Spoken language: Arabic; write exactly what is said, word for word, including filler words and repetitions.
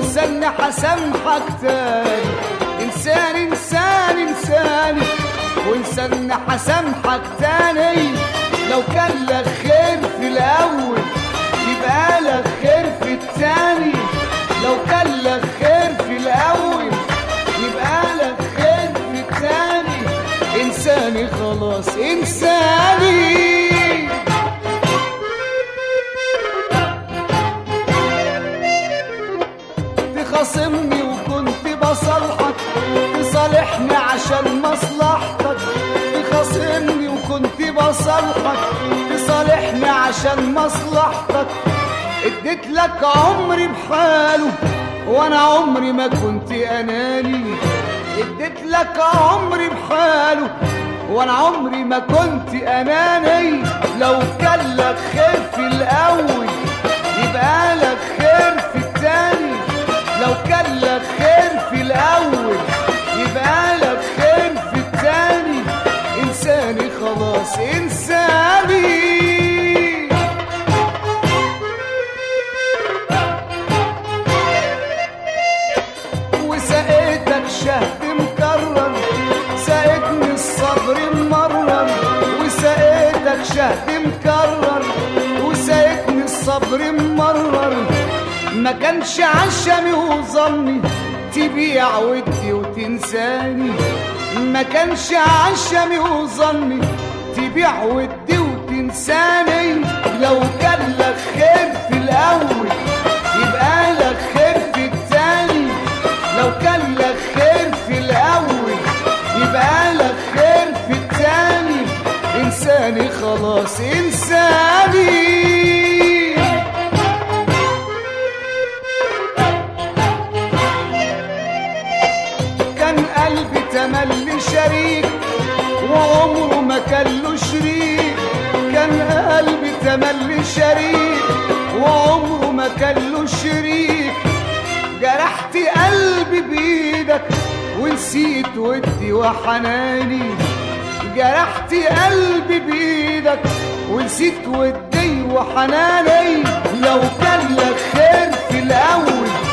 وانسان هسامحك تاني. انسان انسان انساني وانسان هسامحك تاني. لو كان لك خير في الاول يبقى لك خير في التاني. لو كان لك خير في الاول يبقى لك خير في التاني. انساني خلاص انساني. تخاصمني وكنت بصالحك تصالحني عشان مصلحتك. تخاصمني وكنت بصالحك تصالحني عشان مصلحتك. اديت لك عمري بحاله وانا عمري ما كنت اناني. اديت لك عمري بحاله وانا عمري ما كنت اناني. لو كان لك خير في الاول يبقى لك خير في التاني. لو كان لك خير في الاول يبقى لك خير في التاني. انساني خلاص انساني. وسقيتك شهد مكرر سقيتني الصبر ممرر. وسقيتك شهد مكرر وسقيتني الصبر ممرر. ما كانش عشمي وظني تبيع ودي وتنساني. ما كانش عشمي وظني تبيع ودي وتنساني. لو كان لك خير في الاول يبقى لك خير في التاني. لو كان لك خير في الاول يبقى لك خير في التاني. انساني خلاص انساني. تملي شريك وعمره ما كان له شريك. كان قلبي تملي شريك وعمره ما كان له شريك. جرحت قلبي بإيدك ونسيت ودي وحناني. جرحت قلبي بإيدك ونسيت ودي وحناني. لو كان لك خير في الأول